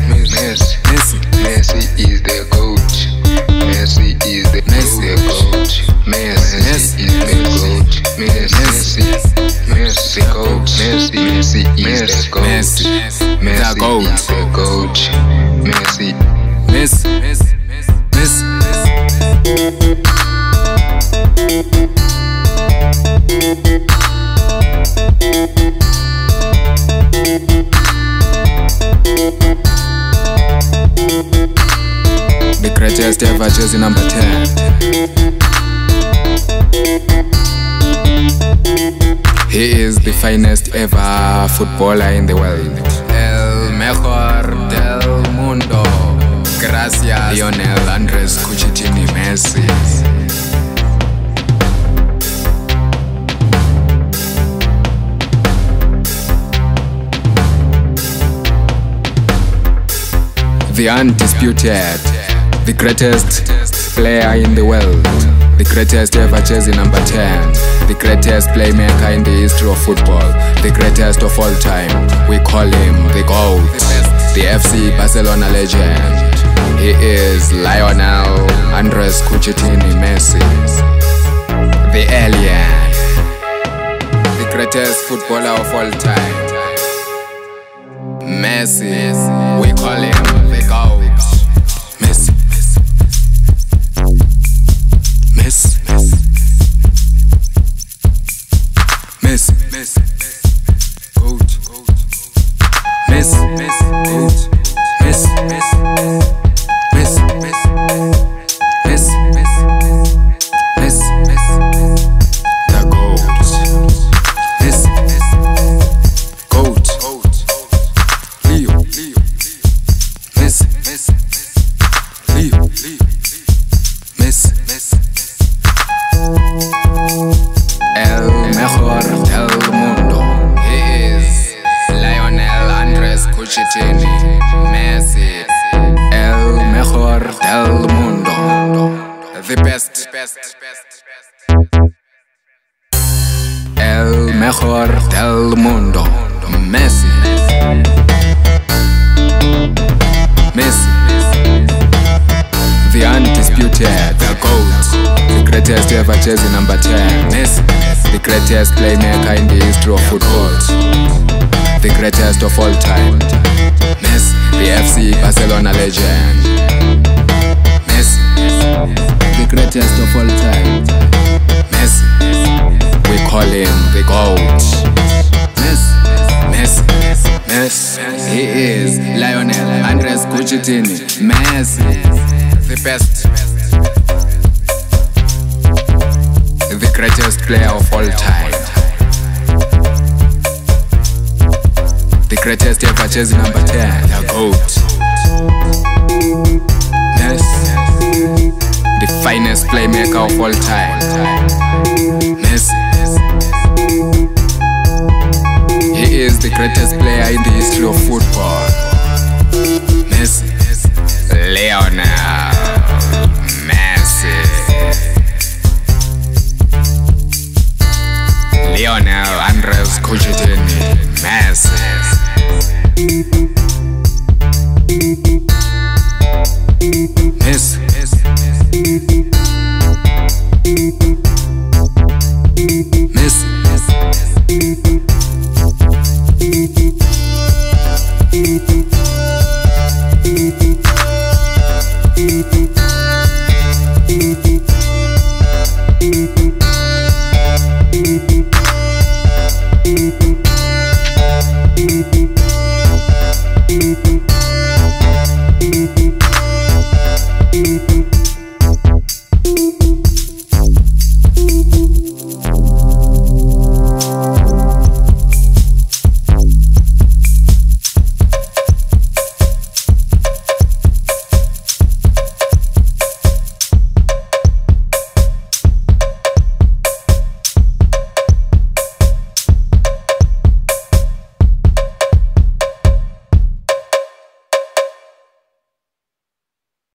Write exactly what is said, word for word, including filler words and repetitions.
Messi, Messi, Messi is the GOAT. Messi is the GOAT. Messi is the GOAT. Messi, Messi, GOAT. Messi, Messi is the GOAT. Messi is the GOAT. Messi, Messi, Messi, Messi. The greatest ever jersey number ten. He is the finest ever footballer in the world. El mejor del mundo. Gracias, Lionel Andres Cucitini Messi. The undisputed, the greatest player in the world, the greatest ever jersey number ten, the greatest playmaker in the history of football, the greatest of all time. We call him the GOAT, the F C Barcelona legend. He is Lionel Andres Cucitini Messi, the alien, the greatest footballer of all time. Messi, we call him the GOAT. Messi, Messi, Messi, Messi, GOAT, Messi, Messi, GOAT, Messi, Messi, Messi, Messi, Messi, Messi, the GOAT. Messi, GOAT. Leo, Leo, Messi, Messi, Leo, Leo, Messi, Messi. El mejor del mundo. He is Lionel Andres Cucitini Messi. El mejor del mundo. The best. El mejor del mundo. Messi. Messi, the undisputed, the GOAT, the greatest ever jersey number ten. Messi, the greatest playmaker in the history of football, the greatest of all time. Messi, the F C Barcelona legend. Messi, the greatest of all time. Messi, we call him the GOAT. Messi, Messi, Messi, he is Lionel Andres Cucitini Messi, the best, the greatest player of all time, the greatest ever jersey number ten, the GOAT. Messi, the finest playmaker of all time. Messi, he is the greatest player in the history of football. Messi, Lionel